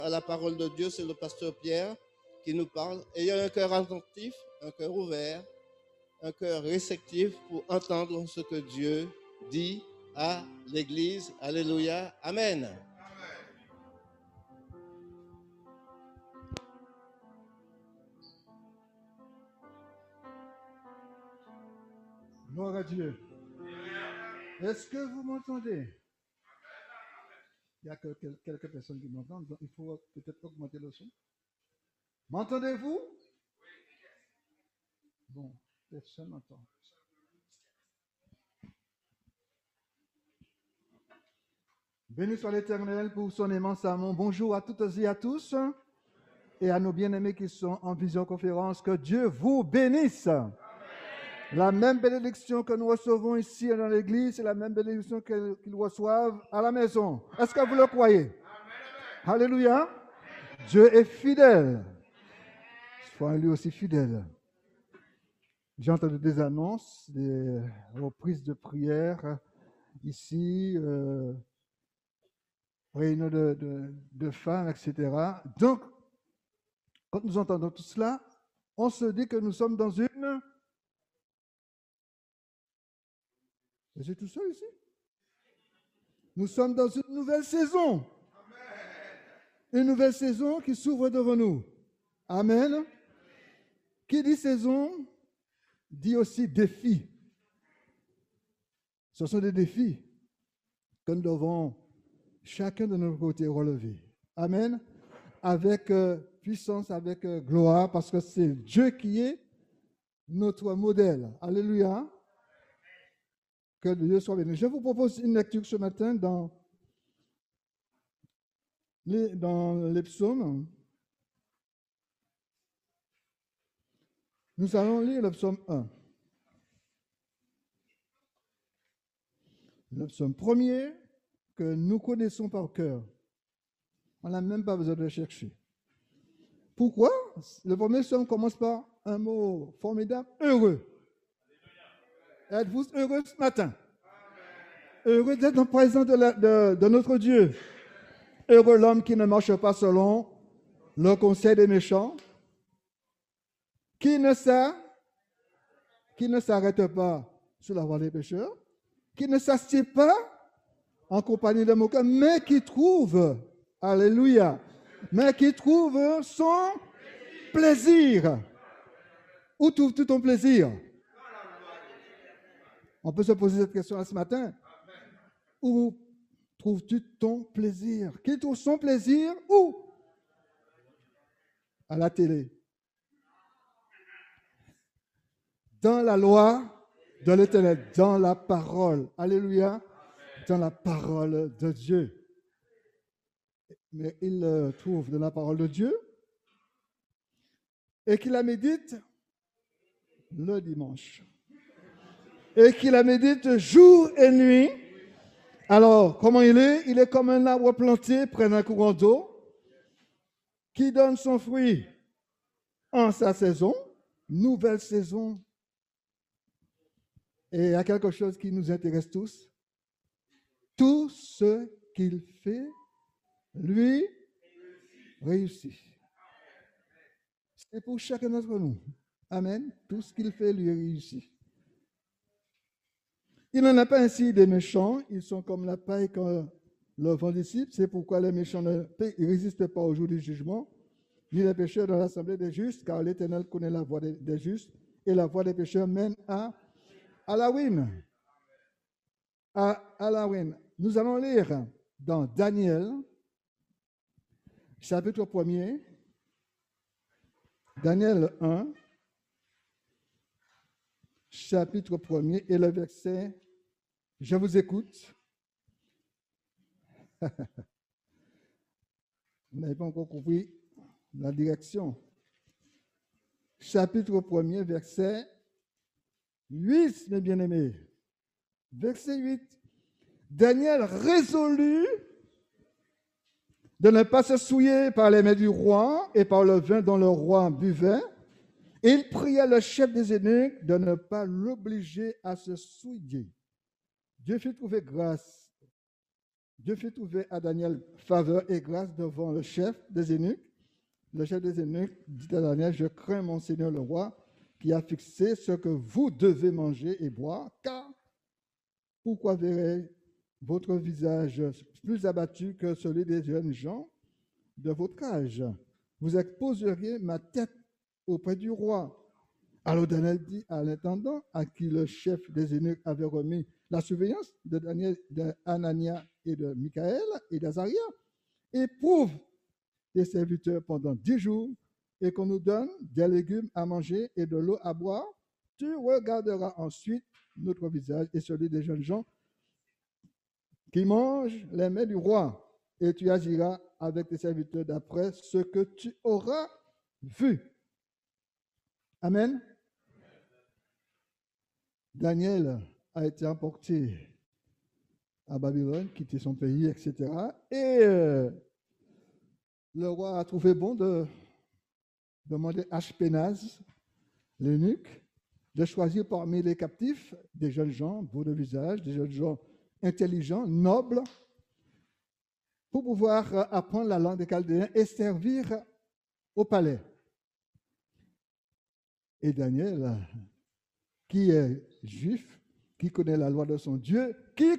À la parole de Dieu, c'est le pasteur Pierre qui nous parle. Ayez un cœur attentif, un cœur ouvert, un cœur réceptif pour entendre ce que Dieu dit à l'Église. Alléluia. Amen. Gloire à Dieu. Est-ce que vous m'entendez? Il y a quelques personnes qui m'entendent, donc il faut peut-être augmenter le son. M'entendez-vous? Bon, personne m'entend. Béni soit l'Éternel pour son immense amour. Bonjour à toutes et à tous et à nos bien-aimés qui sont en visioconférence. Que Dieu vous bénisse. La même bénédiction que nous recevons ici dans l'église, c'est la même bénédiction qu'ils reçoivent à la maison. Est-ce que vous le croyez? Amen. Alléluia. Dieu est fidèle. Soyez lui aussi fidèle. J'ai entendu des annonces, des reprises de prière ici, réunion de femmes, etc. Donc, quand nous entendons tout cela, on se dit que nous sommes dans une... Je suis tout seul ici. Nous sommes dans une nouvelle saison. Une nouvelle saison qui s'ouvre devant nous. Amen. Qui dit saison, dit aussi défi. Ce sont des défis que nous devons chacun de notre côté relever. Amen. Avec puissance, avec gloire, parce que c'est Dieu qui est notre modèle. Alléluia. Que Dieu soit béni. Je vous propose une lecture ce matin dans les psaumes. Nous allons lire le psaume 1. Le psaume premier que nous connaissons par cœur. On n'a même pas besoin de le chercher. Pourquoi? Le premier psaume commence par un mot formidable, heureux. Êtes-vous heureux ce matin? Heureux d'être en présence de notre Dieu. Heureux l'homme qui ne marche pas selon le conseil des méchants, qui ne s'arrête pas sur la voie des pécheurs, qui ne s'assied pas en compagnie de moqueurs, mais qui trouve, alléluia, mais qui trouve son plaisir. Où trouves-tu ton plaisir? On peut se poser cette question ce matin. Où trouves-tu ton plaisir? Qui trouve son plaisir où? À la télé. Dans la loi de l'Éternel, dans la parole. Alléluia. Dans la parole de Dieu. Mais il trouve de la parole de Dieu et qu'il la médite le dimanche. Et qu'il la médite jour et nuit. Alors, comment il est? Il est comme un arbre planté près d'un courant d'eau qui donne son fruit en sa saison, nouvelle saison. Et il y a quelque chose qui nous intéresse tous. Tout ce qu'il fait, lui, réussit. C'est pour chacun d'entre nous. Amen. Tout ce qu'il fait, lui, réussit. Il n'en a pas ainsi des méchants. Ils sont comme la paille quand le vent dissipe. C'est pourquoi les méchants ne résistent pas au jour du jugement, ni les pécheurs dans l'assemblée des justes, car l'Éternel connaît la voie des justes, et la voie des pécheurs mène à la ruine. À la ruine. Nous allons lire dans Daniel, chapitre 1er, Daniel 1, chapitre 1er, et le verset, je vous écoute. Vous n'avez pas encore compris la direction. Chapitre 1er, verset 8, mes bien-aimés. Verset 8. Daniel résolut de ne pas se souiller par les mains du roi et par le vin dont le roi buvait. Et il pria le chef des eunuques de ne pas l'obliger à se souiller. Dieu fit trouver grâce Dieu fit trouver à Daniel faveur et grâce devant le chef des eunuques. Le chef des eunuques dit à Daniel, je crains mon Seigneur le roi, qui a fixé ce que vous devez manger et boire, car pourquoi verrai votre visage plus abattu que celui des jeunes gens de votre âge? Vous exposeriez ma tête auprès du roi. Alors Daniel dit à l'intendant, à qui le chef des eunuques avait remis la surveillance de Daniel, d'Anania et de Michaël et d'Azaria, éprouve tes serviteurs pendant 10 jours et qu'on nous donne des légumes à manger et de l'eau à boire. Tu regarderas ensuite notre visage et celui des jeunes gens qui mangent les mets du roi, et tu agiras avec tes serviteurs d'après ce que tu auras vu. Amen. Daniel a été emporté à Babylone, quitté son pays, etc. Et le roi a trouvé bon de demander à Ashpenaz, l'eunuque, de choisir parmi les captifs des jeunes gens, beaux de visage, des jeunes gens intelligents, nobles, pour pouvoir apprendre la langue des Chaldéens et servir au palais. Et Daniel, qui est juif, qui connaît la loi de son Dieu, il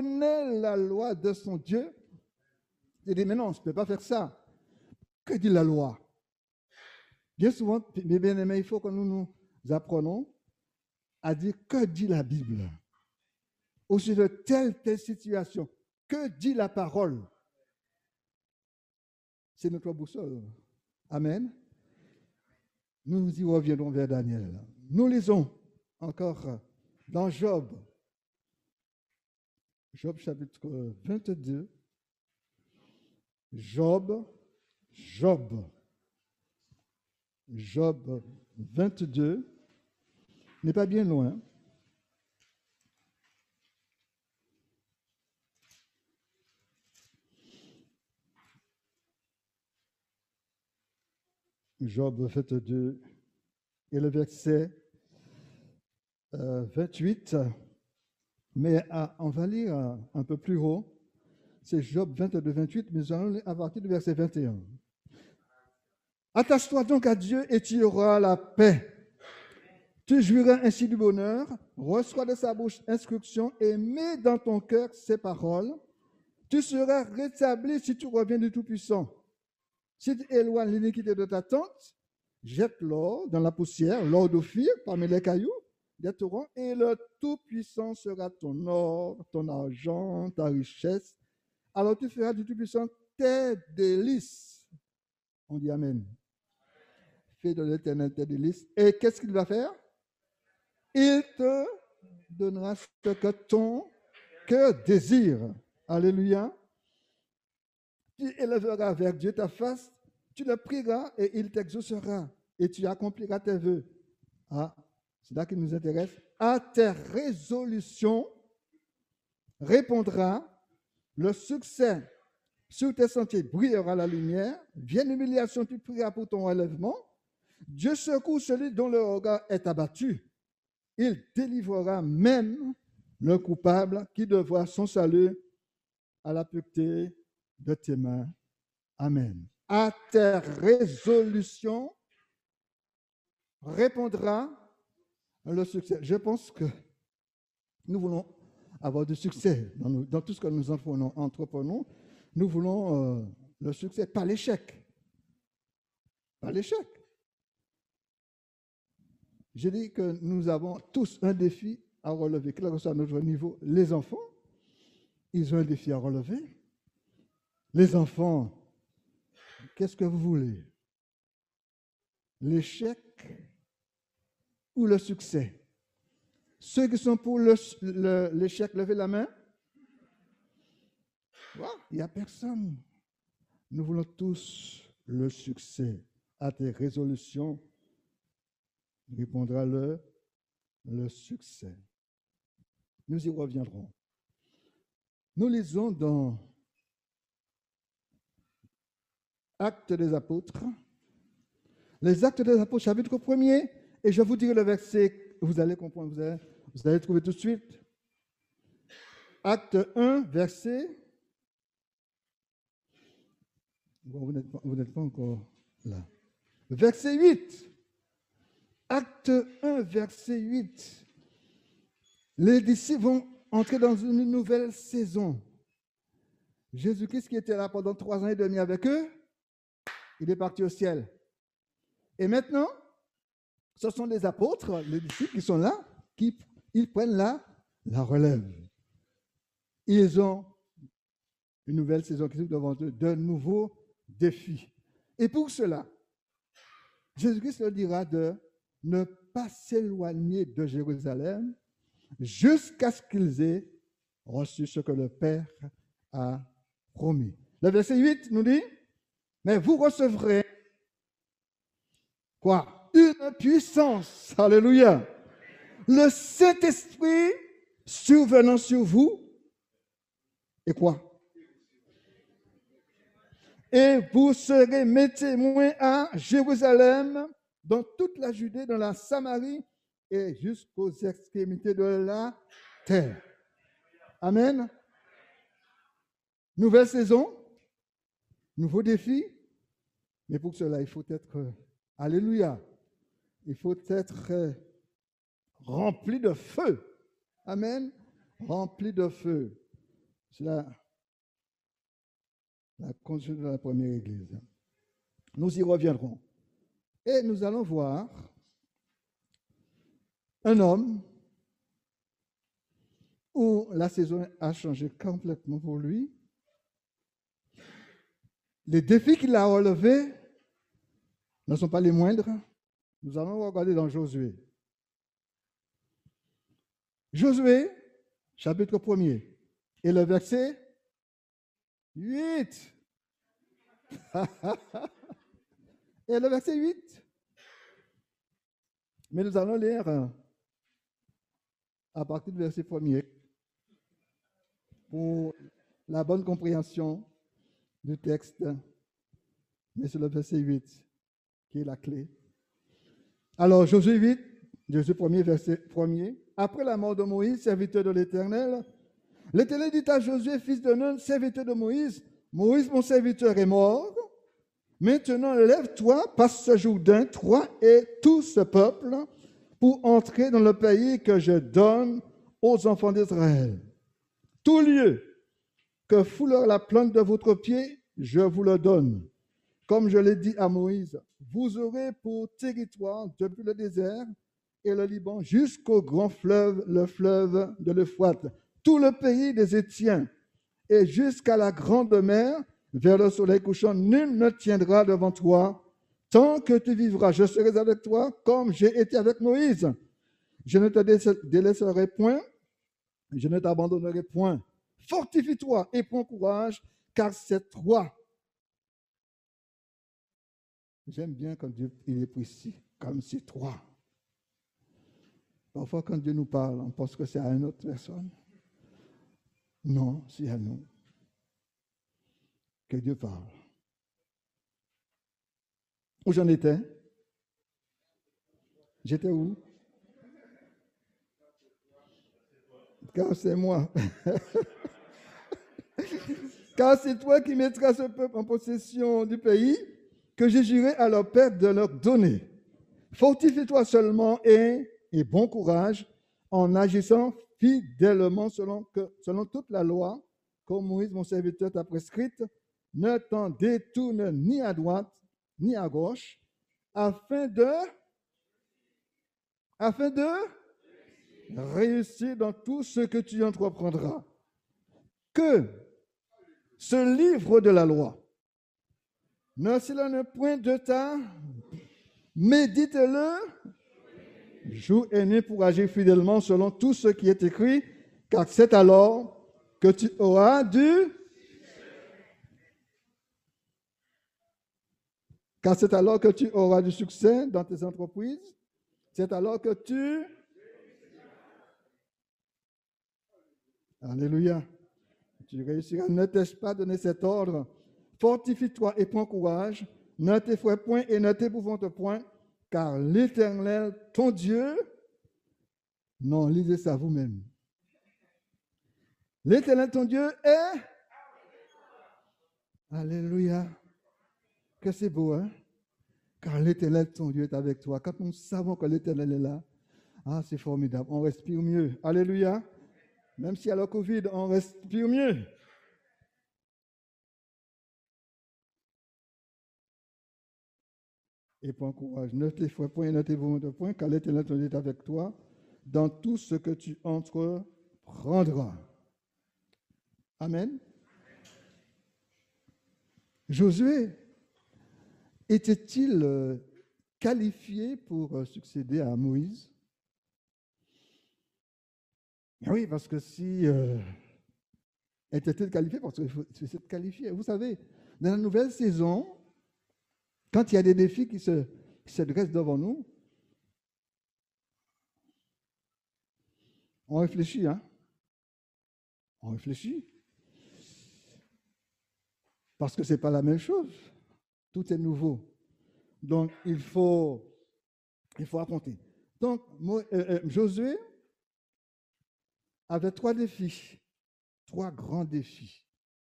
dit, mais non, je ne peux pas faire ça. Que dit la loi? Bien souvent, mes bien-aimés, il faut que nous apprenions à dire que dit la Bible au sujet de telle situation. Que dit la parole? C'est notre boussole. Amen. Nous y reviendrons vers Daniel. Nous lisons encore dans Job. Job chapitre 22. Job 22 n'est pas bien loin. Job 22 et le verset 28, mais on va lire un peu plus haut. C'est Job 22, 28, mais nous allons lire à partir du verset 21. Attache-toi donc à Dieu et tu auras la paix. Tu jouiras ainsi du bonheur, reçois de sa bouche instruction et mets dans ton cœur ses paroles. Tu seras rétabli si tu reviens du Tout-Puissant. Si tu éloignes l'iniquité de ta tente, jette l'or dans la poussière, l'or d'Ophir parmi les cailloux des torrents, et le Tout-Puissant sera ton or, ton argent, ta richesse. Alors tu feras du Tout-Puissant tes délices. On dit Amen. Fais de l'Éternel tes délices. Et qu'est-ce qu'il va faire? Il te donnera ce que ton cœur désire. Alléluia. Tu élèveras vers Dieu ta face, tu le prieras et il t'exaucera et tu accompliras tes vœux. Ah, c'est là qui nous intéresse. À tes résolutions répondra le succès. Sur tes sentiers brillera la lumière. Vienne l'humiliation, tu prieras pour ton relèvement. Dieu secoue celui dont le regard est abattu. Il délivrera même le coupable qui devra son salut à la pureté de tes mains. Amen. À tes résolutions répondra le succès. Je pense que nous voulons avoir du succès dans tout ce que nous entreprenons. Nous voulons le succès, pas l'échec. Pas l'échec. J'ai dit que nous avons tous un défi à relever, quel que soit notre niveau. Les enfants, ils ont un défi à relever. Les enfants, qu'est-ce que vous voulez? L'échec ou le succès? Ceux qui sont pour l'échec, levez la main. Il n'y a personne. Nous voulons tous le succès. À tes résolutions répondra le succès. Nous y reviendrons. Nous lisons dans Actes des Apôtres, les Actes des Apôtres, chapitre 1er, et je vous dirai le verset, vous allez comprendre, vous allez trouver tout de suite. Acte 1, verset Bon, vous n'êtes pas encore là. Verset 8. Acte 1, verset 8. Les disciples vont entrer dans une nouvelle saison. Jésus-Christ, qui était là pendant 3 ans et demi avec eux, il est parti au ciel. Et maintenant, ce sont les apôtres, les disciples qui sont là, ils prennent la relève. Ils ont une nouvelle saison qui s'ouvre devant eux, de nouveaux défis. Et pour cela, Jésus-Christ leur dira de ne pas s'éloigner de Jérusalem jusqu'à ce qu'ils aient reçu ce que le Père a promis. Le verset 8 nous dit, mais vous recevrez quoi? Une puissance. Alléluia. Le Saint-Esprit survenant sur vous. Et quoi? Et vous serez mes témoins à Jérusalem, dans toute la Judée, dans la Samarie et jusqu'aux extrémités de la terre. Amen. Nouvelle saison, nouveau défi, mais pour cela, il faut être, alléluia, il faut être rempli de feu. Amen. Rempli de feu. C'est la construction de la première église. Nous y reviendrons. Et nous allons voir un homme où la saison a changé complètement pour lui. Les défis qu'il a relevés ne sont pas les moindres. Nous allons regarder dans Josué. Josué, chapitre 1er, et le verset 8. Et le verset 8. Mais nous allons lire à partir du verset 1er pour la bonne compréhension du texte. Mais c'est le verset 8 qui est la clé. Alors, Josué 8, Josué 1er, verset 1er. Après la mort de Moïse, serviteur de l'Éternel, l'Éternel dit à Josué, fils de Nun, serviteur de Moïse, Moïse, mon serviteur, est mort. Maintenant, lève-toi, passe ce Jourdain, toi et tout ce peuple, pour entrer dans le pays que je donne aux enfants d'Israël. Tout lieu que foulera la plante de votre pied, je vous le donne. Comme je l'ai dit à Moïse, vous aurez pour territoire depuis le désert et le Liban jusqu'au grand fleuve, le fleuve de l'Euphrate, tout le pays des Étiens, et jusqu'à la grande mer, vers le soleil couchant, nul ne tiendra devant toi. Tant que tu vivras, je serai avec toi, comme j'ai été avec Moïse. Je ne te délaisserai point, je ne t'abandonnerai point. Fortifie-toi et prends courage, car c'est toi. J'aime bien quand Dieu il est précis, comme c'est toi. Parfois, quand Dieu nous parle, on pense que c'est à une autre personne. Non, c'est à nous que Dieu parle. Où j'en étais? J'étais où? Car c'est moi. Car c'est toi qui mettras ce peuple en possession du pays que j'ai juré à leur père de leur donner. Fortifie-toi seulement et bon courage en agissant fidèlement selon toute la loi que Moïse, mon serviteur, t'a prescrite. Ne t'en détourne ni à droite ni à gauche, afin de réussir dans tout ce que tu entreprendras. Que ce livre de la loi ne s'éloigne point de ta, médite-le jour et nuit pour agir fidèlement selon tout ce qui est écrit, car c'est alors que tu auras du succès dans tes entreprises. C'est alors que tu... Alléluia. Tu réussiras. Ne t'ai-je pas donné cet ordre? Fortifie-toi et prends courage. Ne t'effraie point et ne t'épouvante point, car l'Éternel, ton Dieu... Non, lisez ça vous-même. L'Éternel, ton Dieu, est... Alléluia. que c'est beau, hein? Car l'Éternel, ton Dieu, est avec toi. Quand nous savons que l'Éternel est là, ah, c'est formidable. On respire mieux. Alléluia. Même s'il y a le Covid, on respire mieux. Et prends courage. Notez-vous, car l'Éternel, ton Dieu, est avec toi dans tout ce que tu entreprendras. Amen. Josué était-il qualifié pour succéder à Moïse? Oui, parce que si était-il qualifié, parce qu'il faut être qualifié. Vous savez, dans la nouvelle saison, quand il y a des défis qui se dressent devant nous, on réfléchit, hein? On réfléchit. Parce que ce n'est pas la même chose. Tout est nouveau. Donc, il faut affronter. Donc, Josué avait 3 défis, 3 grands défis.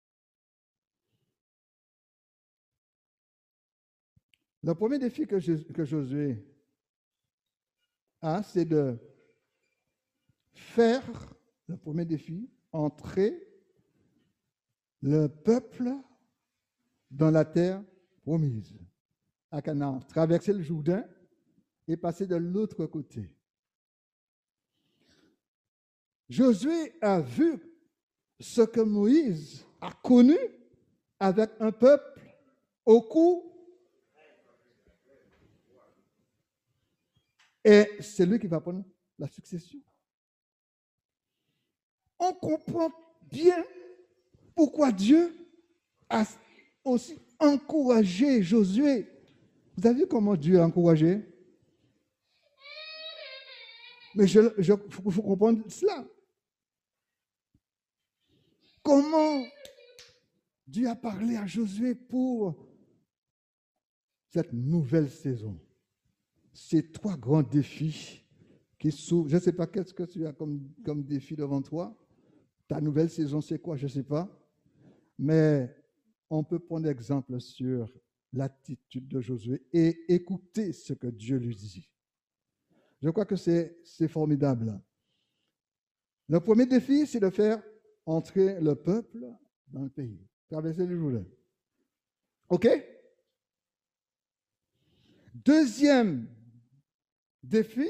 Le premier défi que Josué a, c'est de faire, le premier défi, entrer le peuple dans la terre promise, à Canaan, traverser le Jourdain et passer de l'autre côté. Josué a vu ce que Moïse a connu avec un peuple au cou. Et c'est lui qui va prendre la succession. On comprend bien pourquoi Dieu a aussi encouragé Josué. Vous avez vu comment Dieu a encouragé? Mais il faut comprendre cela. Comment Dieu a parlé à Josué pour cette nouvelle saison. Ces 3 grands défis qui s'ouvrent. Je ne sais pas qu'est-ce que tu as comme défi devant toi. Ta nouvelle saison, c'est quoi? Je ne sais pas. Mais on peut prendre exemple sur l'attitude de Josué et écouter ce que Dieu lui dit. Je crois que c'est formidable. Le premier défi, c'est de faire entrer le peuple dans le pays. Traverser le Jourdain. OK? Deuxième défi,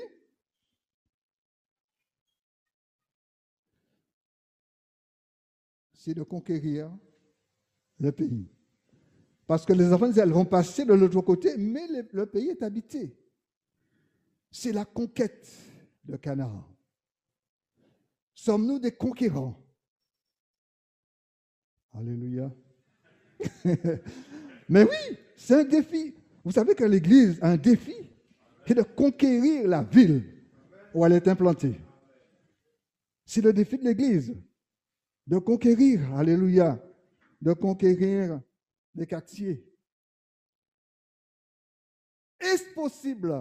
c'est de conquérir le pays. Parce que les enfants d'Israël vont passer de l'autre côté, mais le pays est habité. C'est la conquête de Canaan. Sommes-nous des conquérants? Alléluia. Mais oui, c'est un défi. Vous savez que l'Église a un défi, c'est de conquérir la ville où elle est implantée. C'est le défi de l'Église, de conquérir, alléluia, de conquérir les quartiers. Est-ce possible?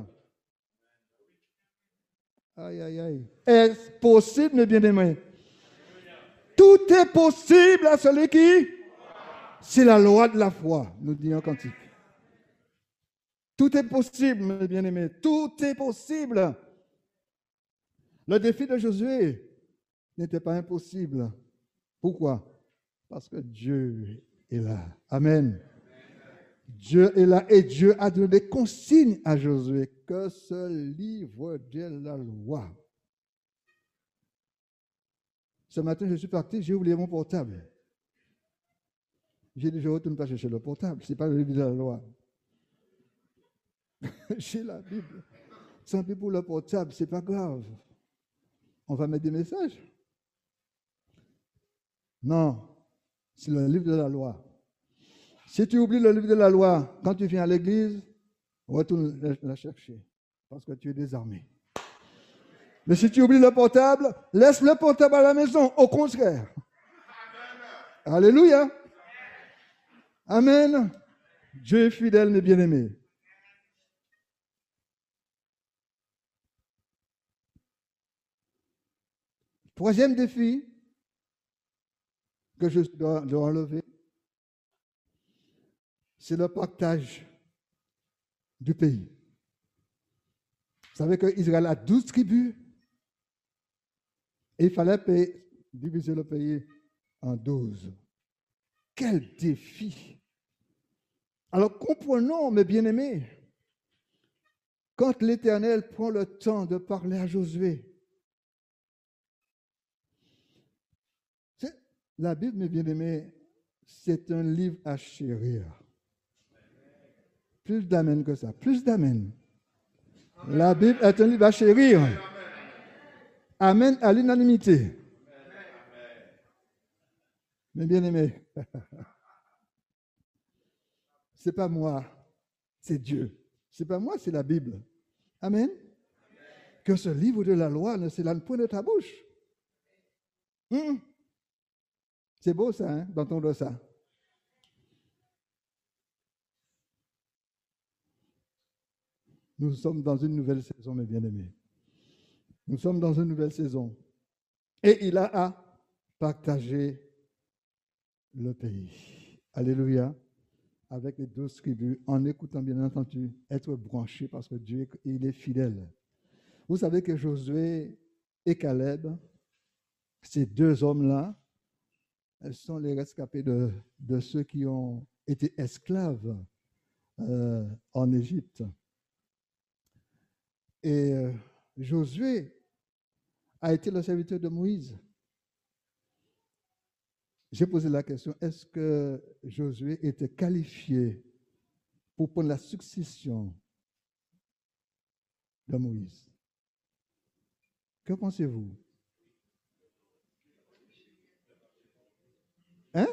Aïe, aïe, aïe. Est-ce possible, mes bien-aimés? Tout est possible à celui qui? C'est la loi de la foi, nous dit un cantique. Tout est possible, mes bien-aimés. Tout est possible. Le défi de Josué n'était pas impossible. Pourquoi? Parce que Dieu est là. Amen. Dieu est là et Dieu a donné des consignes à Josué que ce livre de la loi. Ce matin, je suis parti, j'ai oublié mon portable. J'ai dit, je ne retourne pas chercher le portable. Ce n'est pas le livre de la loi. J'ai la Bible. Sans plus pour le portable, ce n'est pas grave. On va mettre des messages. Non, c'est le livre de la loi. Si tu oublies le livre de la loi, quand tu viens à l'église, retourne la chercher. Parce que tu es désarmé. Mais si tu oublies le portable, laisse le portable à la maison. Au contraire. Alléluia. Amen. Dieu est fidèle, mes bien-aimés. Troisième défi que je dois relever, c'est le partage du pays. Vous savez qu'Israël a 12 tribus et il fallait diviser le pays en 12. Quel défi! Alors comprenons, mes bien-aimés, quand l'Éternel prend le temps de parler à Josué, la Bible, mes bien-aimés, c'est un livre à chérir. Plus d'amen que ça, plus d'amen. La Bible est un livre à chérir. Amen à l'unanimité. Mes bien-aimés, c'est pas moi, c'est Dieu. C'est pas moi, c'est la Bible. Amen. Que ce livre de la loi ne s'éloigne point de ta bouche. C'est beau ça, hein, d'entendre ça. Nous sommes dans une nouvelle saison, mes bien-aimés. Nous sommes dans une nouvelle saison. Et il a à partager le pays. Alléluia. Avec les 12 tribus, en écoutant bien entendu, être branché parce que Dieu, il est fidèle. Vous savez que Josué et Caleb, ces deux hommes-là, ils sont les rescapés de ceux qui ont été esclaves en Égypte. Et Josué a été le serviteur de Moïse. J'ai posé la question, est-ce que Josué était qualifié pour prendre la succession de Moïse? Que pensez-vous? Hein?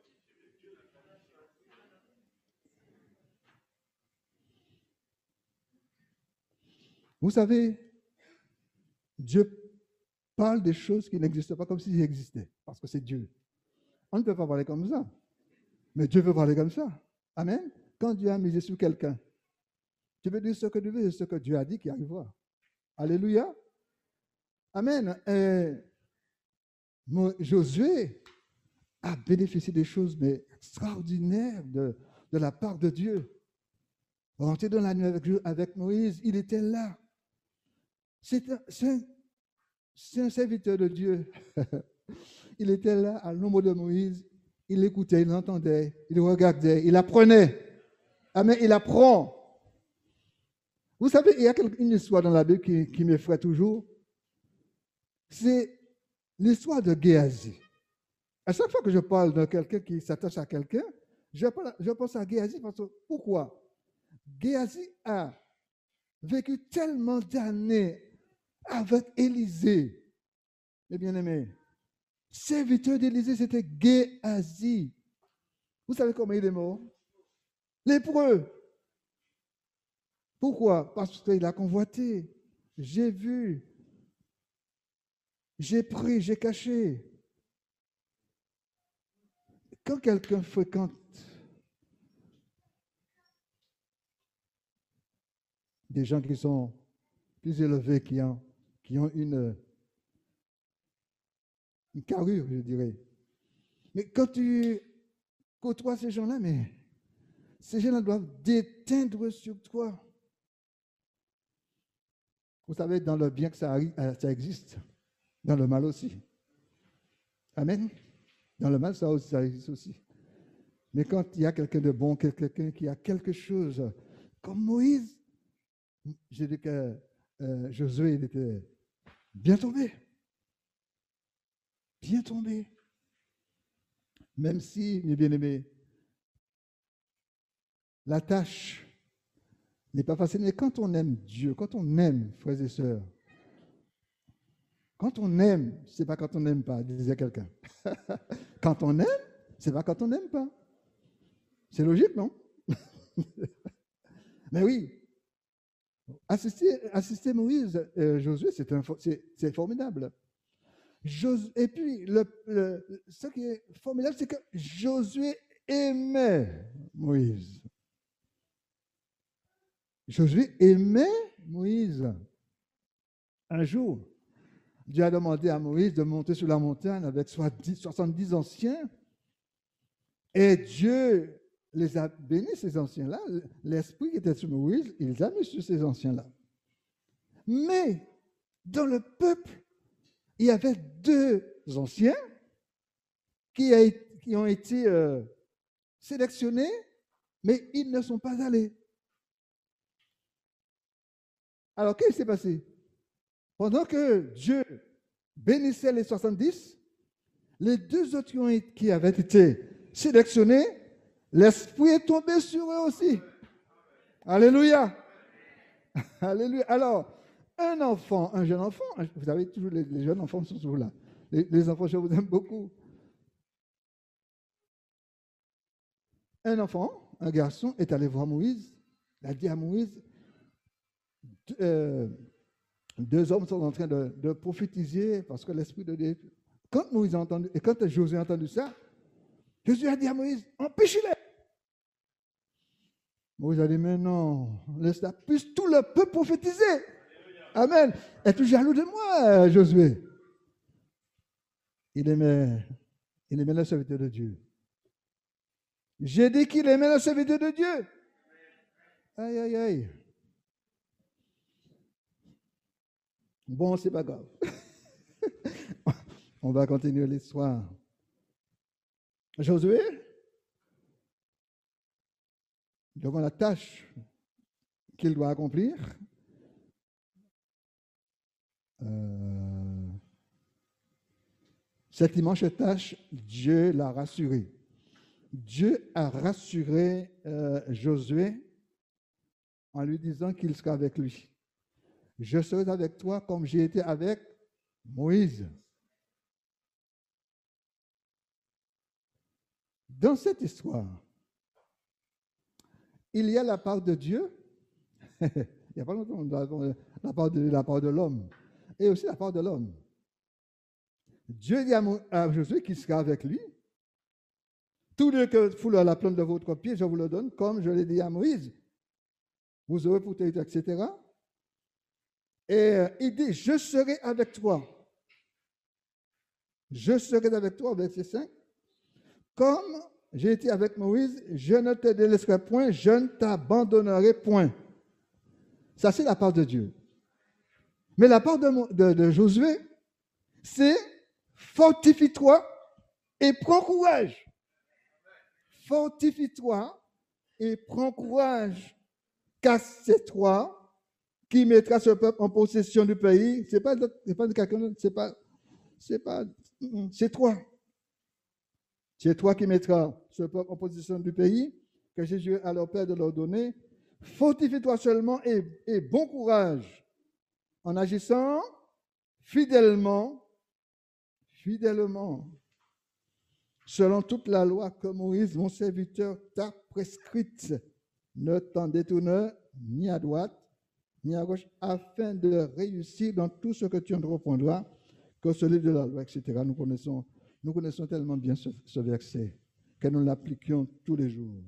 Vous savez, Dieu parle des choses qui n'existent pas comme s'ils existaient, parce que c'est Dieu. On ne peut pas parler comme ça, mais Dieu peut parler comme ça. Amen. Quand Dieu a misé sur quelqu'un, tu peux dire ce que tu veux, ce que Dieu a dit qui arrivera. Alléluia. Amen. Josué a bénéficié des choses mais extraordinaires de la part de Dieu. Rentrer dans la nuit avec Moïse, il était là. C'est un serviteur de Dieu. Il était là à l'ombre de Moïse. Il écoutait, il entendait, il regardait, il apprenait. Amen, il apprend. Vous savez, il y a une histoire dans la Bible qui m'effraie toujours. C'est l'histoire de Géasi. À chaque fois que je parle de quelqu'un qui s'attache à quelqu'un, je pense à Géasi parce que pourquoi? Géasi a vécu tellement d'années avec Élisée. Mes bien-aimés, serviteur d'Élisée, c'était Géasi. Vous savez comment il est mort? Lépreux. Pourquoi? Parce qu'il a convoité. J'ai vu. J'ai pris, j'ai caché. Quand quelqu'un fréquente des gens qui sont plus élevés, qui ont une carrure, je dirais. Mais quand tu côtoies ces gens-là, mais ces gens-là doivent déteindre sur toi. Vous savez, dans le bien que ça existe, dans le mal aussi. Amen. Dans le mal, ça existe aussi. Mais quand il y a quelqu'un de bon, quelqu'un qui a quelque chose, comme Moïse, j'ai dit que Josué, il était bien tombé. Bien tombé. Même si, mes bien-aimés, la tâche n'est pas facile. Mais quand on aime Dieu, quand on aime, frères et sœurs, quand on aime, c'est pas quand on n'aime pas, disait quelqu'un. Quand on aime, c'est pas quand on n'aime pas. C'est logique, non? Mais oui. Assister Moïse, Josué, c'est formidable. Et puis, ce qui est formidable, c'est que Josué aimait Moïse. Josué aimait Moïse. Un jour, Dieu a demandé à Moïse de monter sur la montagne avec 70 anciens. Et Dieu les a bénis, ces anciens-là. L'esprit qui était sur Moïse, il les a mis sur ces anciens-là. Mais dans le peuple, il y avait 2 anciens qui ont été sélectionnés, mais ils ne sont pas allés. Alors, qu'est-ce qui s'est passé? Pendant que Dieu bénissait les 70, les 2 autres qui avaient été sélectionnés, l'Esprit est tombé sur eux aussi. Alléluia. Alléluia. Alors, un jeune enfant, vous savez, toujours les jeunes enfants sont toujours là. Les enfants, je vous aime beaucoup. Un enfant, un garçon, est allé voir Moïse. Il a dit à Moïse, 2 hommes sont en train de prophétiser parce que l'Esprit de Dieu. Quand Moïse a entendu, et quand Josué a entendu ça, Josué a dit à Moïse, empêchez-les. Moïse a dit, mais non, laisse-la, puisse tout le peuple prophétiser. Amen. Es-tu jaloux de moi, Josué? Il aimait le serviteur de Dieu. J'ai dit qu'il aimait le serviteur de Dieu. Aïe, aïe, aïe. Bon, c'est pas grave. On va continuer l'histoire. Josué, devant la tâche qu'il doit accomplir, cette immense tâche, Dieu l'a rassuré. Dieu a rassuré Josué en lui disant qu'il sera avec lui. Je serai avec toi comme j'ai été avec Moïse. Dans cette histoire, il y a la part de Dieu, il n'y a pas longtemps, la part de l'homme, et aussi la part de l'homme. Dieu dit à Josué qu'il sera avec lui. Tout lieu que foulez à la plante de votre pied, je vous le donne, comme je l'ai dit à Moïse. Vous aurez pour territoire, etc. Et il dit, je serai avec toi. Je serai avec toi, verset 5. Comme j'ai été avec Moïse, je ne te délaisserai point, je ne t'abandonnerai point. Ça, c'est la part de Dieu. Mais la part de Josué, c'est fortifie-toi et prends courage. Fortifie-toi et prends courage, car c'est toi qui mettras ce peuple en possession du pays. C'est pas de quelqu'un d'autre, c'est toi. C'est toi qui mettras ce peuple en possession du pays que Jésus à leur Père de leur donner. Fortifie-toi seulement et bon courage en agissant fidèlement, selon toute la loi que Moïse, mon serviteur, t'a prescrite. Ne t'en détourne ni à droite, ni à gauche, afin de réussir dans tout ce que tu entreprendras, que ce livre de la loi, etc. Nous connaissons tellement bien ce verset que nous l'appliquions tous les jours.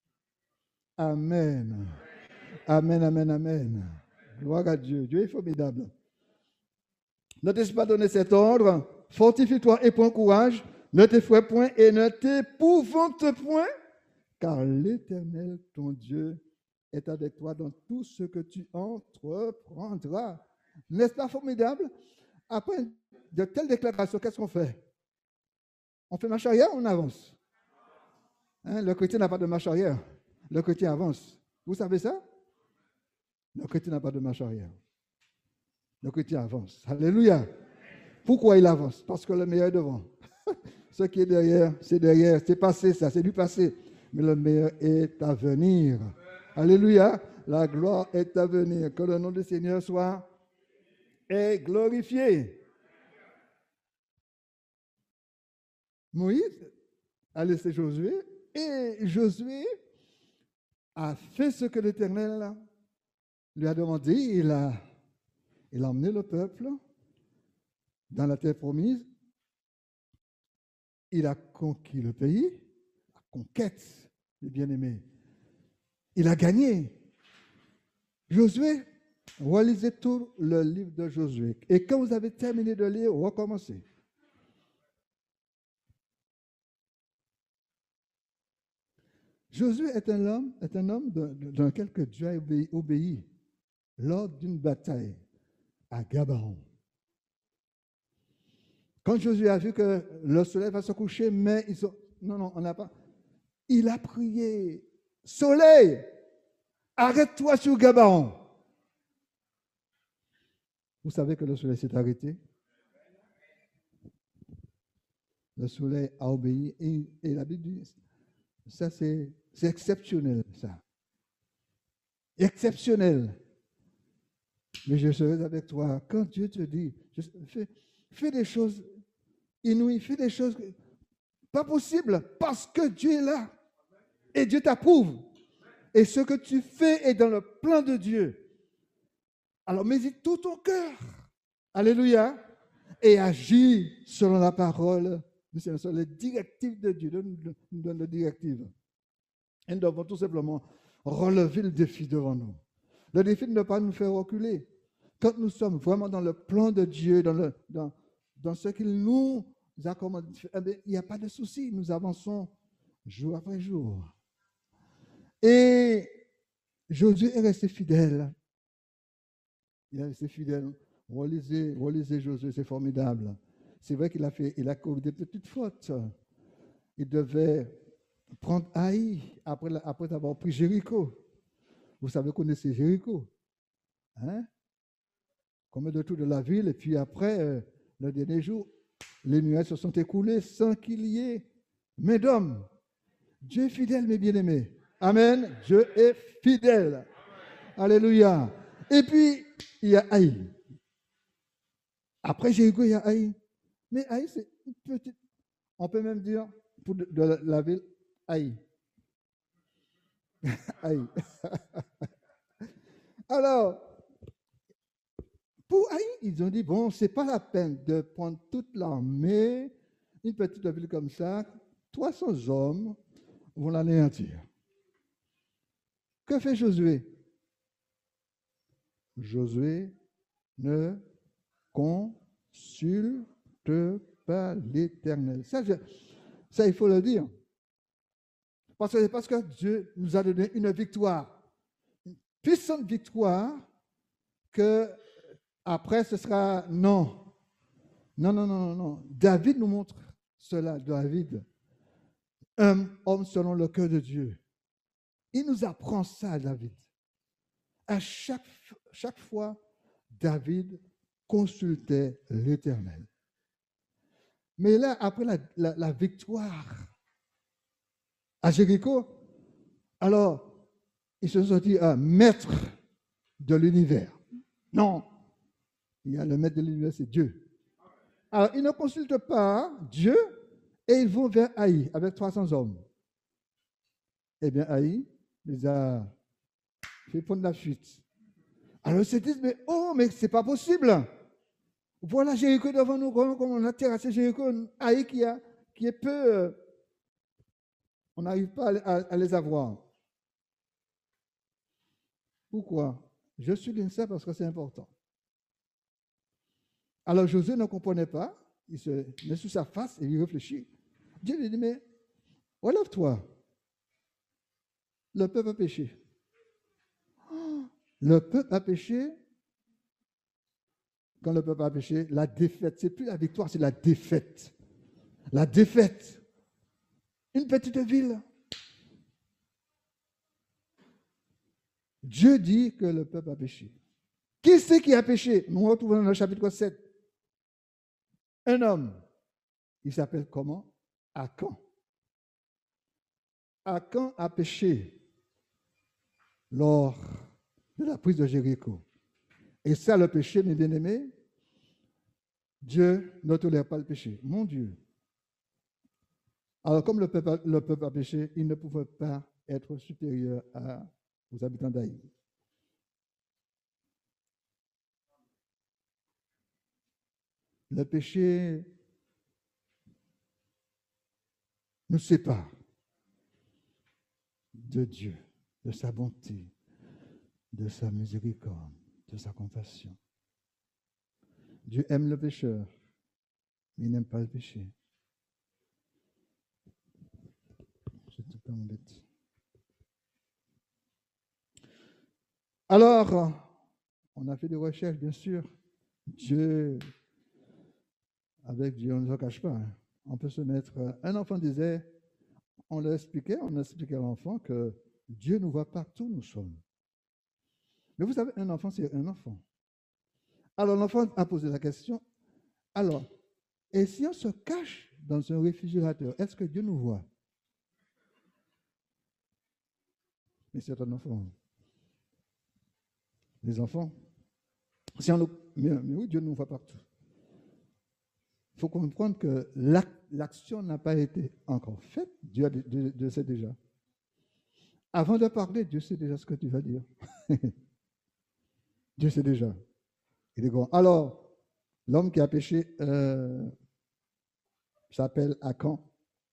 Amen. Amen, amen, amen. Gloire à Dieu. Dieu est formidable. Ne t'ai-je pas donné cet ordre? Fortifie-toi et prends courage. Ne t'effraie point et ne t'épouvante point, car l'Éternel, ton Dieu, est avec toi dans tout ce que tu entreprendras. N'est-ce pas formidable? Après de telles déclarations, qu'est-ce qu'on fait? On fait marche arrière ou on avance? Le chrétien n'a pas de marche arrière. Le chrétien avance. Vous savez ça? Le chrétien n'a pas de marche arrière. Le chrétien avance. Alléluia. Pourquoi il avance? Parce que le meilleur est devant. Ce qui est derrière, c'est passé, ça, c'est du passé. Mais le meilleur est à venir. Alléluia. La gloire est à venir. Que le nom du Seigneur soit glorifié. Moïse a laissé Josué et Josué a fait ce que l'Éternel lui a demandé. Il a emmené le peuple dans la terre promise. Il a conquis le pays, la conquête, les bien-aimés. Il a gagné. Josué, relisez tout le livre de Josué. Et quand vous avez terminé de lire, recommencez. Josué est un homme dans lequel Dieu a obéi lors d'une bataille à Gabaon. Quand Josué a vu que le soleil va se coucher, mais non, on n'a pas. Il a prié, soleil, arrête-toi sur Gabaon. Vous savez que le soleil s'est arrêté. Le soleil a obéi et la Bible dit, ça c'est exceptionnel, ça. Exceptionnel. Mais je serai avec toi. Quand Dieu te dit, fais des choses inouïes, fais des choses pas possibles, parce que Dieu est là. Et Dieu t'approuve. Et ce que tu fais est dans le plan de Dieu. Alors, mets-y tout ton cœur. Alléluia. Et agis selon la parole du Seigneur, selon les directives de Dieu. Dieu nous donne des directives. Et nous devons tout simplement relever le défi devant nous. Le défi de ne pas nous faire reculer. Quand nous sommes vraiment dans le plan de Dieu, dans ce qu'il nous a commandé, il n'y a pas de souci. Nous avançons jour après jour. Et Josué est resté fidèle. Il est resté fidèle. Relisez Josué, c'est formidable. C'est vrai qu'il a commis des petites fautes. Il devait prendre Haï après avoir pris Jéricho. Vous savez, connaissez Jéricho. Hein? Combien de tours de la ville, et puis après, le dernier jour, les nuages se sont écoulés sans qu'il y ait main d'homme. Dieu est fidèle, mes bien-aimés. Amen. Dieu est fidèle. Alléluia. Et puis, il y a Haï. Après Jéricho, il y a Haï. Mais Haï, c'est une petite. On peut même dire, pour de la ville, Haï. Haï. Alors, pour Haï, ils ont dit, bon, c'est pas la peine de prendre toute l'armée, une petite ville comme ça, 300 hommes vont l'anéantir. Que fait Josué? Josué ne consulte pas l'Éternel. Ça, il faut le dire. Parce que Dieu nous a donné une victoire, une puissante victoire, que après ce sera non. Non. David nous montre cela, David, un homme selon le cœur de Dieu. Il nous apprend ça, David. À chaque fois, David consultait l'Éternel. Mais là, après la victoire à Jéricho, alors, ils se sont dit, maître de l'univers. Non, il y a le maître de l'univers, c'est Dieu. Alors, ils ne consultent pas Dieu et ils vont vers Haï avec 300 hommes. Eh bien, Haï les a fait prendre la fuite. Alors, ils se disent, mais c'est pas possible. Voilà Jéricho devant nous, comme on a terrassé Jéricho, Haï qui est peu. On n'arrive pas à les avoir. Pourquoi? Je souligne ça parce que c'est important. Alors Josué ne comprenait pas, il se met sur sa face et il réfléchit. Dieu lui dit, mais relève-toi, le peuple a péché. Le peuple a péché. Quand le peuple a péché, la défaite, c'est plus la victoire, c'est la défaite. La défaite. Une petite ville. Dieu dit que le peuple a péché. Qui c'est qui a péché? Nous retrouvons dans le chapitre 7. Un homme. Il s'appelle comment? Akan. Akan a péché lors de la prise de Jéricho. Et ça, le péché, mes bien-aimés, Dieu ne tolère pas le péché. Mon Dieu. Alors, comme le peuple a péché, il ne pouvait pas être supérieur aux habitants d'Haï. Le péché nous sépare de Dieu, de sa bonté, de sa miséricorde, de sa compassion. Dieu aime le pécheur, mais il n'aime pas le péché. Je ne peux pas m'embêter. Alors, on a fait des recherches, bien sûr. Dieu, avec Dieu, on ne se cache pas. On peut se mettre... Un enfant disait, on expliquait à l'enfant que Dieu nous voit partout où nous sommes. Mais vous savez, un enfant, c'est un enfant. Alors, l'enfant a posé la question, alors, et si on se cache dans un réfrigérateur, est-ce que Dieu nous voit? Mais c'est un enfant. Les enfants, si on nous... mais oui, Dieu nous voit partout. Il faut comprendre que l'action n'a pas été encore faite. Dieu sait déjà. Avant de parler, Dieu sait déjà ce que tu vas dire. Dieu sait déjà. Il est grand. Alors, l'homme qui a péché s'appelle Akan.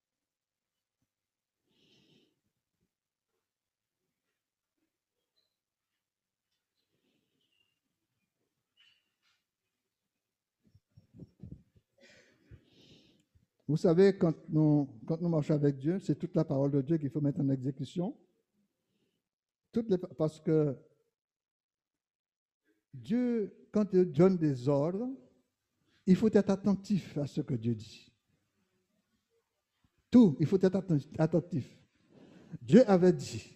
Vous savez, quand nous marchons avec Dieu, c'est toute la parole de Dieu qu'il faut mettre en exécution. Parce que Dieu, quand il donne des ordres, il faut être attentif à ce que Dieu dit. Tout, il faut être attentif. Dieu avait dit,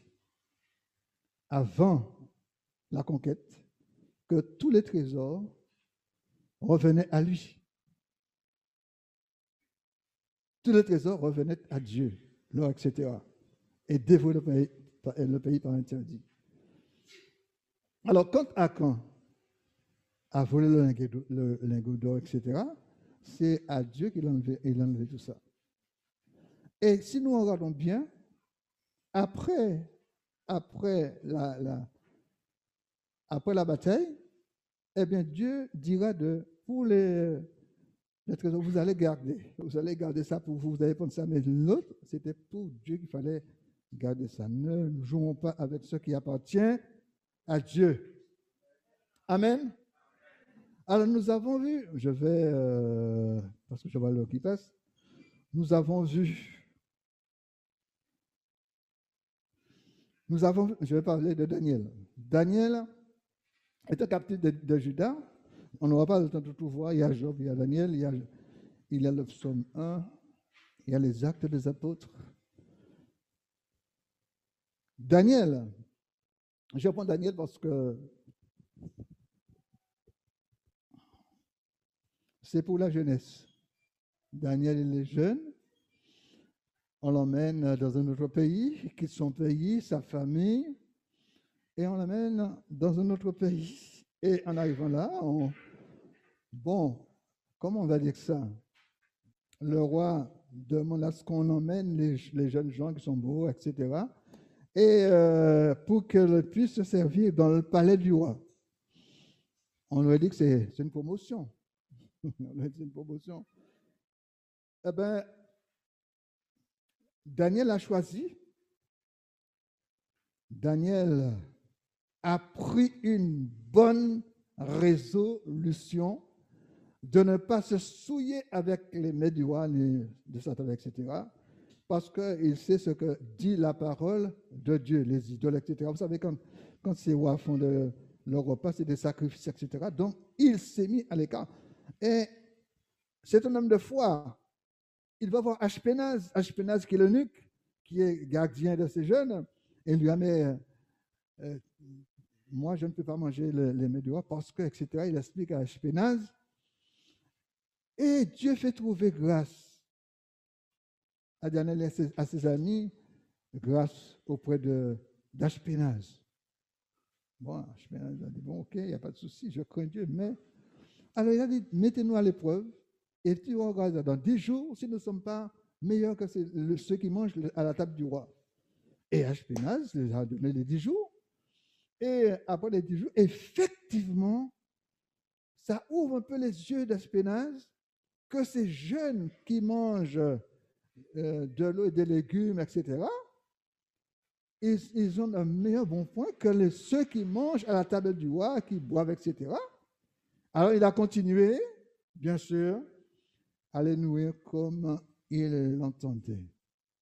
avant la conquête, que tous les trésors revenaient à lui. Tous les trésors revenaient à Dieu, l'or, etc. Et développaient le pays par interdit. Alors, quand Akan a volé le lingot d'or, etc., c'est à Dieu qu'il a enlevé tout ça. Et si nous regardons bien, après la bataille, eh bien, Dieu dira pour les trésors, vous allez garder ça pour vous allez prendre ça, mais l'autre, c'était pour Dieu qu'il fallait garder ça. Ne jouons pas avec ce qui appartient à Dieu. Amen. Alors, nous avons vu, parce que je vois l'heure qui passe, je vais parler de Daniel. Daniel était captif de Juda. On n'aura pas le temps de tout voir. Il y a Job, il y a Daniel, il y a le psaume 1, il y a les actes des apôtres. Daniel, je prends Daniel parce que c'est pour la jeunesse. Daniel, il est jeune. On l'emmène dans un autre pays, il quitte son pays, sa famille, et on l'emmène dans un autre pays. Et en arrivant là, comment on va dire ça? Le roi demande à ce qu'on emmène les jeunes gens qui sont beaux, etc. Et pour qu'ils puissent se servir dans le palais du roi. On lui a dit que c'est une promotion. On lui a dit c'est une promotion. Eh bien, Daniel a choisi. Daniel a pris une bonne résolution de ne pas se souiller avec les mets du roi, ni de Satan, etc. Parce qu'il sait ce que dit la parole de Dieu, les idoles, etc. Vous savez, quand ces rois font leur repas, c'est des sacrifices, etc. Donc, il s'est mis à l'écart. Et c'est un homme de foi. Il va voir Ashpenaz qui est l'eunuque, qui est gardien de ces jeunes, et il lui a mis moi, je ne peux pas manger les mets du roi parce que, etc. Il explique à Ashpenaz. Et Dieu fait trouver grâce à Daniel et à ses amis, grâce auprès d'Ashpenaz. Bon, Ashpenaz a dit, bon, ok, il n'y a pas de souci, je crains Dieu, mais... Alors il a dit, mettez-nous à l'épreuve, et tu regardes dans 10 jours, si nous ne sommes pas meilleurs que ceux qui mangent à la table du roi. Et Ashpenaz les a donné les 10 jours, et après les 10 jours, effectivement, ça ouvre un peu les yeux d'Ashpenaz, que ces jeunes qui mangent de l'eau et des légumes, etc., ils ont un meilleur bon point que ceux qui mangent à la table du roi, qui boivent, etc. Alors il a continué, bien sûr, à les nourrir comme il l'entendait.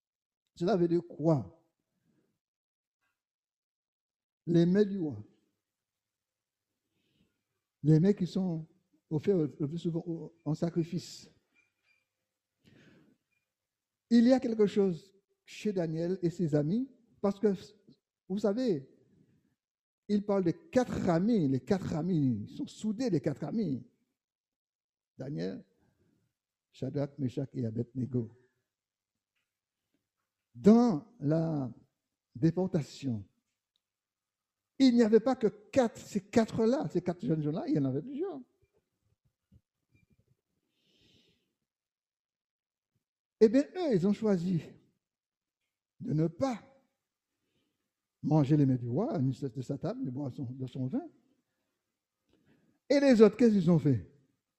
Cela veut dire quoi? Les mets du roi Les mecs qui sont offerts le plus souvent en sacrifice. Il y a quelque chose chez Daniel et ses amis, parce que, vous savez, il parle de 4 amis. Les 4 amis, ils sont soudés, les 4 amis. Daniel, Shadrach, Meshach et Abednego. Dans la déportation, il n'y avait pas que ces 4-là, ces 4 jeunes gens-là, il y en avait plusieurs. Eh bien, eux, ils ont choisi de ne pas manger les mets du roi, de sa table, de son vin. Et les autres, qu'est-ce qu'ils ont fait?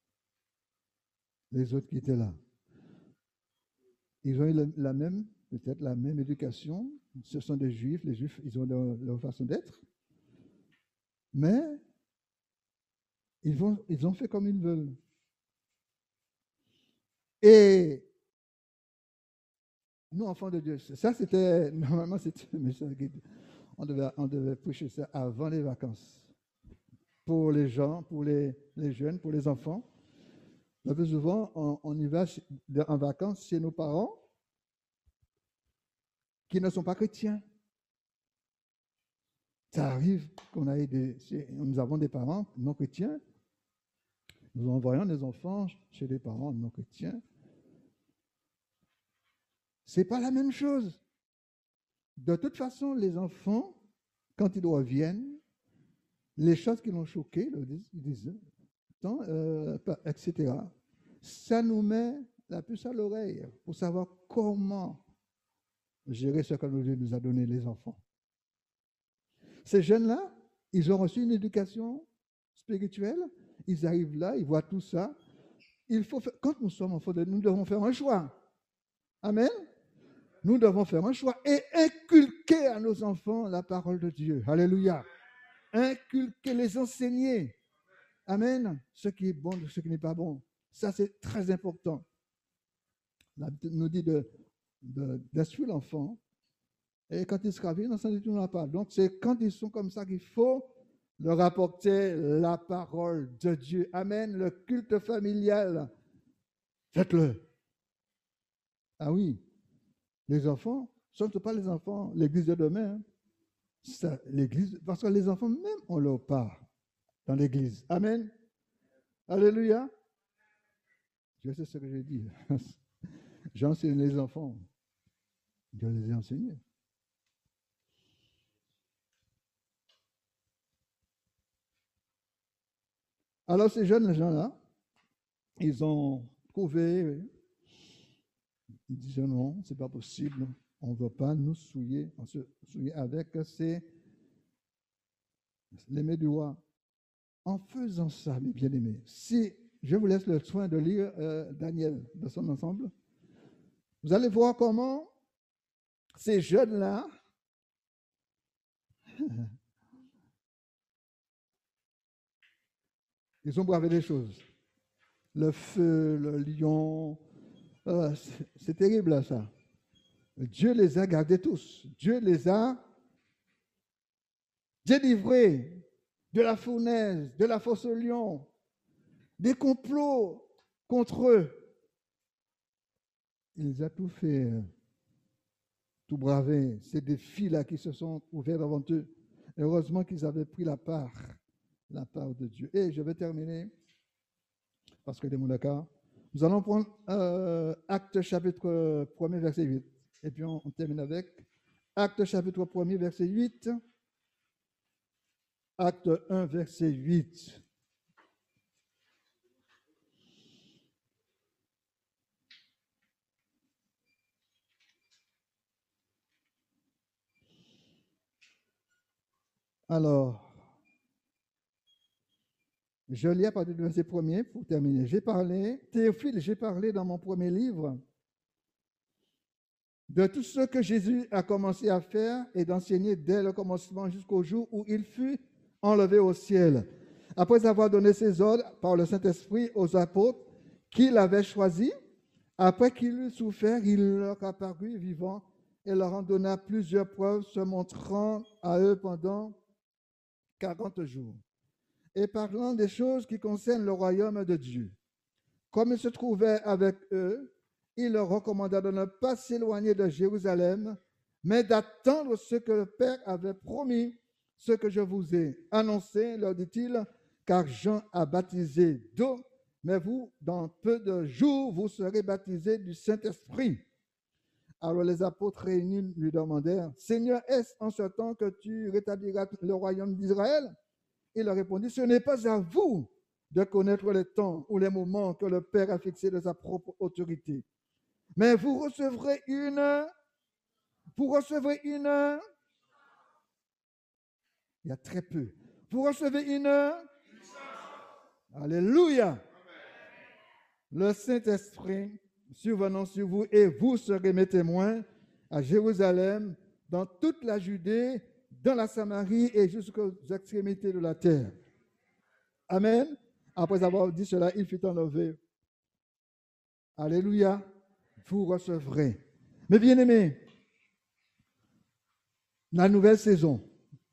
Les autres qui étaient là, ils ont eu peut-être la même éducation. Ce sont des Juifs. Les Juifs, ils ont leur façon d'être. Mais ils ont fait comme ils veulent. Et nous, enfants de Dieu, ça c'était, normalement, on devait prêcher ça avant les vacances. Pour les gens, pour les jeunes, pour les enfants. Le plus souvent, on y va en vacances chez nos parents qui ne sont pas chrétiens. Ça arrive qu'on nous avons des parents non chrétiens. Nous envoyons des enfants chez des parents non chrétiens. Ce n'est pas la même chose. De toute façon, les enfants, quand ils reviennent, les choses qui l'ont choqué, ils disent, etc. Ça nous met la puce à l'oreille pour savoir comment gérer ce que Dieu nous a donné, les enfants. Ces jeunes-là, ils ont reçu une éducation spirituelle, ils arrivent là, ils voient tout ça. Quand nous sommes enfants de Dieu, nous devons faire un choix. Amen. Nous devons faire un choix et inculquer à nos enfants la parole de Dieu. Alléluia. Inculquer, les enseigner. Amen. Ce qui est bon, ce qui n'est pas bon. Ça, c'est très important. La Bible nous dit d'instruire l'enfant. Et quand il sera vieux, il n'en s'en pas. Donc, c'est quand ils sont comme ça qu'il faut leur apporter la parole de Dieu. Amen. Le culte familial. Faites-le. Ah oui. Les enfants, ce ne sont pas les enfants, l'église de demain. Ça, l'église, parce que les enfants même ont leur part dans l'église. Amen. Alléluia. Je sais ce que je dis. J'enseigne les enfants. Je les ai enseignés. Alors ces jeunes gens-là, ils ont trouvé, ils disaient non, c'est pas possible, on ne veut pas nous souiller, on se souiller avec les mets du roi. En faisant ça, mes bien-aimés, si je vous laisse le soin de lire Daniel dans son ensemble, vous allez voir comment ces jeunes-là ils ont bravé des choses. Le feu, le lion, c'est terrible là, ça. Dieu les a gardés tous. Dieu les a délivrés de la fournaise, de la fosse au lion, des complots contre eux. Il les a tout fait, tout bravé. Ces défis-là qui se sont ouverts devant eux. Heureusement qu'ils avaient pris la part de Dieu. Et je vais terminer, parce que des mots d'accord. Nous allons prendre Actes chapitre 1er, verset 8. Et puis on termine avec Actes chapitre 1er, verset 8. Acte 1, verset 8. Alors, je lis à partir du verset 1er pour terminer. Théophile, j'ai parlé dans mon premier livre de tout ce que Jésus a commencé à faire et d'enseigner dès le commencement jusqu'au jour où il fut enlevé au ciel. Après avoir donné ses ordres par le Saint-Esprit aux apôtres qu'il avait choisis, après qu'il eut souffert, il leur apparut vivant et leur en donna plusieurs preuves, se montrant à eux pendant 40 jours. et parlant des choses qui concernent le royaume de Dieu. Comme il se trouvait avec eux, il leur recommanda de ne pas s'éloigner de Jérusalem, mais d'attendre ce que le Père avait promis, ce que je vous ai annoncé, leur dit-il, car Jean a baptisé d'eau, mais vous, dans peu de jours, vous serez baptisés du Saint-Esprit. Alors les apôtres réunis lui demandèrent, Seigneur, est-ce en ce temps que tu rétabliras le royaume d'Israël? Il leur répondit, ce n'est pas à vous de connaître les temps ou les moments que le Père a fixés de sa propre autorité. Mais vous recevrez une... Il y a très peu. Vous recevez une... Alléluia. Le Saint-Esprit survenant sur vous et vous serez mes témoins à Jérusalem, dans toute la Judée, dans la Samarie et jusqu'aux extrémités de la terre. Amen. Après avoir dit cela, il fut enlevé. Alléluia. Vous recevrez. Mes bien-aimés, la nouvelle saison.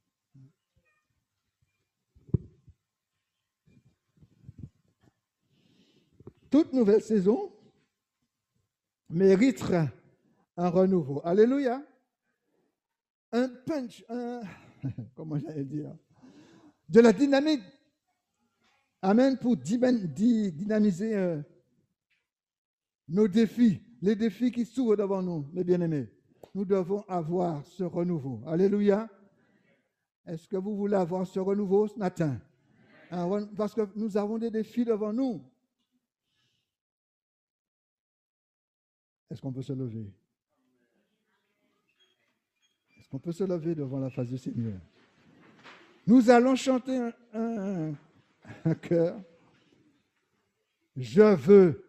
Toute nouvelle saison méritera un renouveau. Alléluia. Un punch, comment j'allais dire, de la dynamique. Amen, pour dynamiser nos défis, les défis qui s'ouvrent devant nous, mes bien-aimés. Nous devons avoir ce renouveau. Alléluia. Est-ce que vous voulez avoir ce renouveau ce matin? Parce que nous avons des défis devant nous. Est-ce qu'on peut se lever? Est-ce qu'on peut se lever devant la face du Seigneur? Nous allons chanter un chœur. Je veux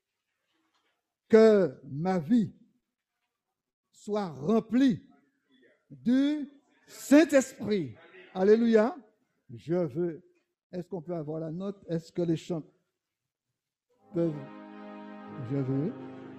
que ma vie soit remplie du Saint-Esprit. Alléluia. Je veux. Est-ce qu'on peut avoir la note? Est-ce que les chants peuvent? Je veux.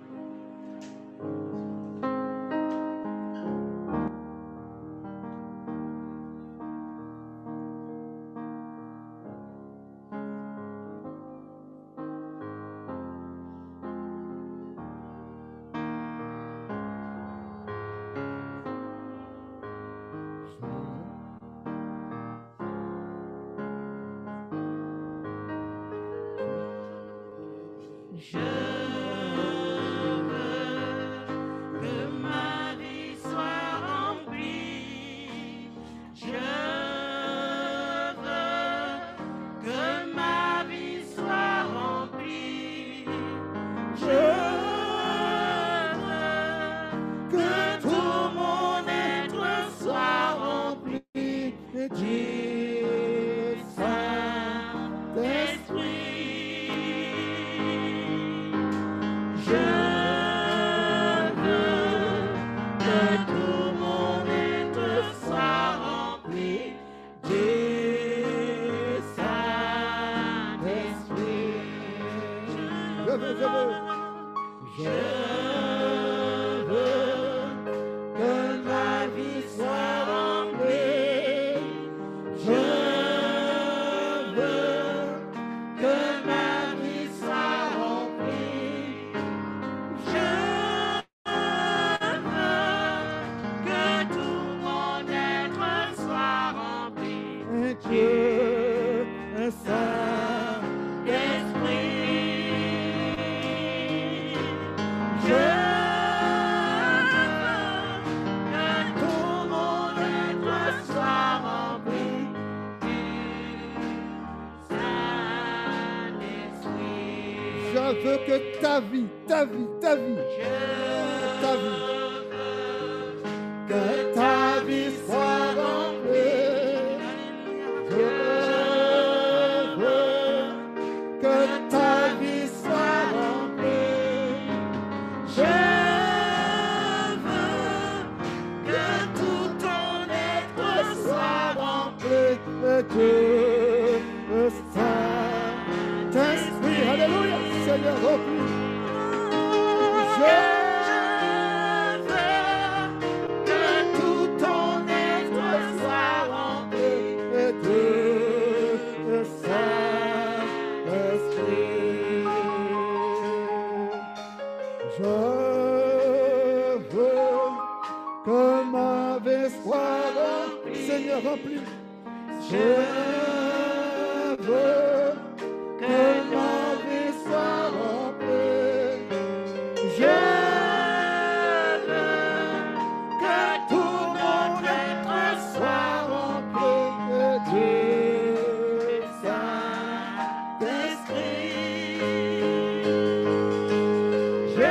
Je veux que ta vie, que ta vie soit remplie. Je veux que ta vie soit remplie. Je veux que tout ton être soit rempli. Que le Saint-Esprit, alléluia, Seigneur, rempli. Je veux que tout veux que ma vie soit remplie. Je veux que tout mon être soit rempli de Dieu Saint-Esprit. Je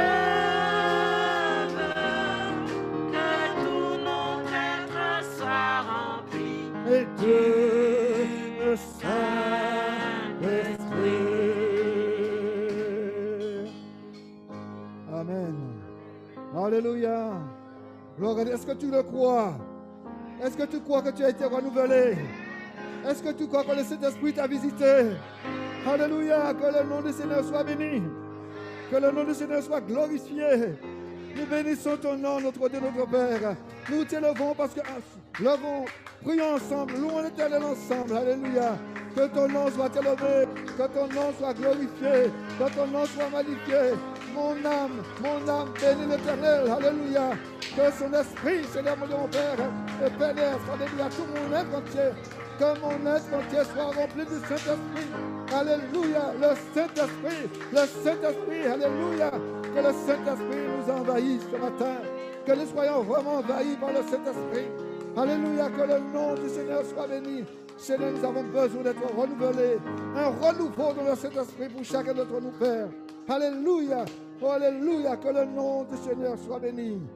veux que tout notre être soit rempli de Dieu Saint-Esprit. Amen. Alléluia. Gloire à Dieu. Est-ce que tu le crois? Est-ce que tu crois que tu as été renouvelé? Est-ce que tu crois que le Saint-Esprit t'a visité? Alléluia. Que le nom du Seigneur soit béni. Que le nom du Seigneur soit glorifié. Nous bénissons ton nom, notre Dieu, notre Père. Nous t'élevons parce que prions ensemble, louons l'Éternel ensemble. Alléluia. Que ton nom soit élevé, que ton nom soit glorifié, que ton nom soit magnifié. Mon âme, bénis l'Éternel. Alléluia. Que son esprit, Seigneur mon Dieu, mon Père, pénètre, alléluia, tout mon être entier. Que mon être entier soit rempli du Saint-Esprit. Alléluia. Le Saint-Esprit, alléluia. Que le Saint-Esprit nous envahisse ce matin. Que nous soyons vraiment envahis par le Saint-Esprit. Alléluia. Que le nom du Seigneur soit béni. Seigneur, nous avons besoin d'être renouvelés. Un renouveau dans le Saint-Esprit pour chacun d'entre nous, Père. Alléluia. Oh, alléluia. Que le nom du Seigneur soit béni.